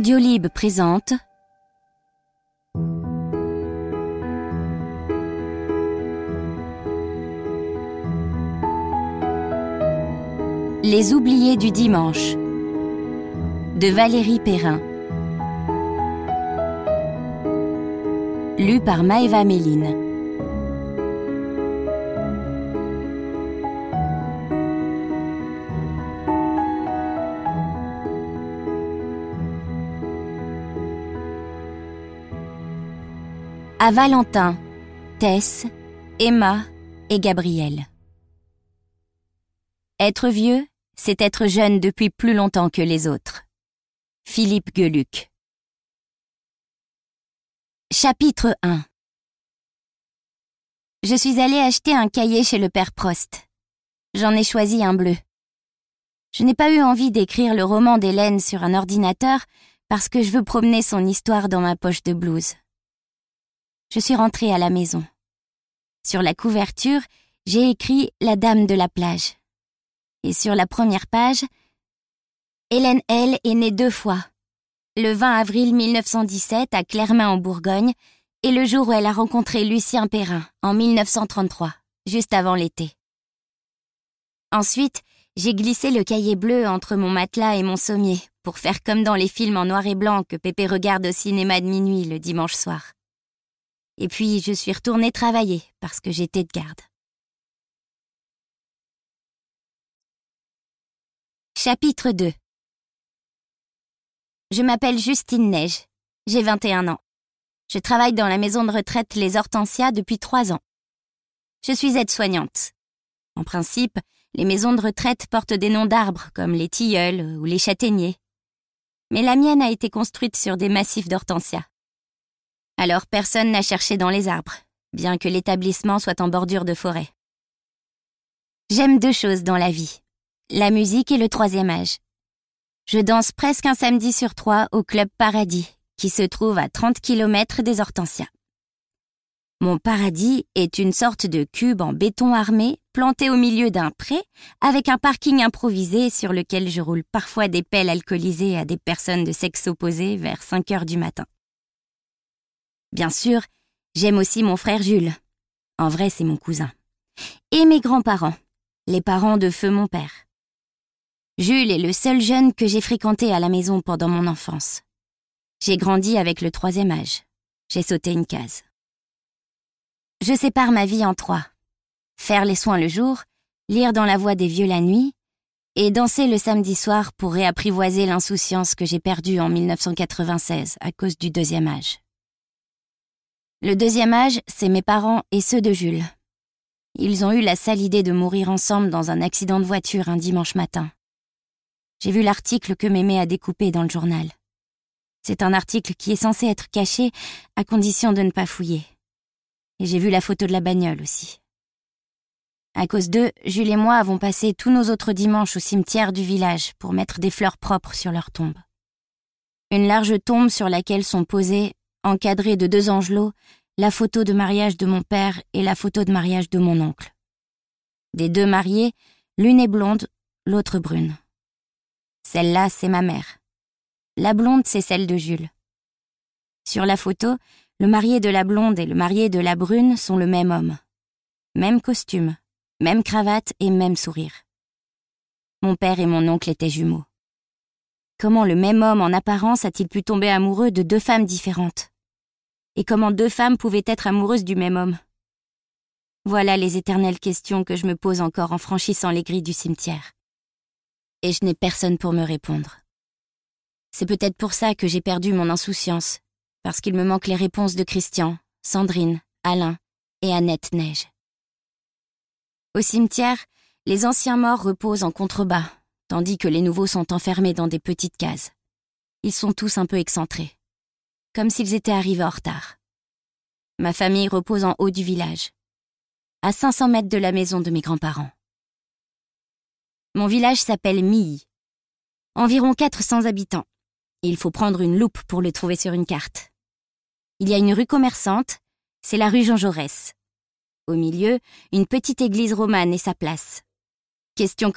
Audiolib présente Les oubliés du dimanche de Valérie Perrin. Lu par Maëva Méline. À Valentin, Tess, Emma et Gabriel. Être vieux, c'est être jeune depuis plus longtemps que les autres. Philippe Geluck. Chapitre 1. Je suis allée acheter un cahier chez le père Prost. J'en ai choisi un bleu. Je n'ai pas eu envie d'écrire le roman d'Hélène sur un ordinateur parce que je veux promener son histoire dans ma poche de blouse. Je suis rentrée à la maison. Sur la couverture, j'ai écrit « La dame de la plage ». Et sur la première page, Hélène L. est née 2 fois. Le 20 avril 1917 à Clermain en Bourgogne et le jour où elle a rencontré Lucien Perrin en 1933, juste avant l'été. Ensuite, j'ai glissé le cahier bleu entre mon matelas et mon sommier pour faire comme dans les films en noir et blanc que Pépé regarde au cinéma de minuit le dimanche soir. Et puis, je suis retournée travailler parce que j'étais de garde. Chapitre 2. Je m'appelle Justine Neige. J'ai 21 ans. Je travaille dans la maison de retraite Les Hortensias depuis 3 ans. Je suis aide-soignante. En principe, les maisons de retraite portent des noms d'arbres comme les tilleuls ou les châtaigniers. Mais la mienne a été construite sur des massifs d'hortensias. Alors personne n'a cherché dans les arbres, bien que l'établissement soit en bordure de forêt. J'aime 2 choses dans la vie, la musique et le 3e âge. Je danse presque un samedi sur 3 au Club Paradis, qui se trouve à 30 km des Hortensias. Mon paradis est une sorte de cube en béton armé, planté au milieu d'un pré, avec un parking improvisé sur lequel je roule parfois des pelles alcoolisées à des personnes de sexe opposé vers 5 heures du matin. Bien sûr, j'aime aussi mon frère Jules. En vrai, c'est mon cousin. Et mes grands-parents, les parents de feu mon père. Jules est le seul jeune que j'ai fréquenté à la maison pendant mon enfance. J'ai grandi avec le 3e âge. J'ai sauté une case. Je sépare ma vie en 3. Faire les soins le jour, lire dans la voix des vieux la nuit, et danser le samedi soir pour réapprivoiser l'insouciance que j'ai perdue en 1996 à cause du 2e âge. Le 2e âge, c'est mes parents et ceux de Jules. Ils ont eu la sale idée de mourir ensemble dans un accident de voiture un dimanche matin. J'ai vu l'article que Mémé a découpé dans le journal. C'est un article qui est censé être caché à condition de ne pas fouiller. Et j'ai vu la photo de la bagnole aussi. À cause d'eux, Jules et moi avons passé tous nos autres dimanches au cimetière du village pour mettre des fleurs propres sur leur tombe. Une large tombe sur laquelle sont posées, encadrée de 2 angelots, la photo de mariage de mon père et la photo de mariage de mon oncle. Des 2 mariés, l'une est blonde, l'autre brune. Celle-là, c'est ma mère. La blonde, c'est celle de Jules. Sur la photo, le marié de la blonde et le marié de la brune sont le même homme. Même costume, même cravate et même sourire. Mon père et mon oncle étaient jumeaux. Comment le même homme en apparence a-t-il pu tomber amoureux de 2 femmes différentes ? Et comment 2 femmes pouvaient être amoureuses du même homme ? Voilà les éternelles questions que je me pose encore en franchissant les grilles du cimetière. Et je n'ai personne pour me répondre. C'est peut-être pour ça que j'ai perdu mon insouciance, parce qu'il me manque les réponses de Christian, Sandrine, Alain et Annette Neige. Au cimetière, les anciens morts reposent en contrebas, tandis que les nouveaux sont enfermés dans des petites cases. Ils sont tous un peu excentrés, comme s'ils étaient arrivés en retard. Ma famille repose en haut du village, à 500 mètres de la maison de mes grands-parents. Mon village s'appelle Milly. Environ 400 habitants. Il faut prendre une loupe pour le trouver sur une carte. Il y a une rue commerçante, c'est la rue Jean Jaurès. Au milieu, une petite église romane et sa place. Question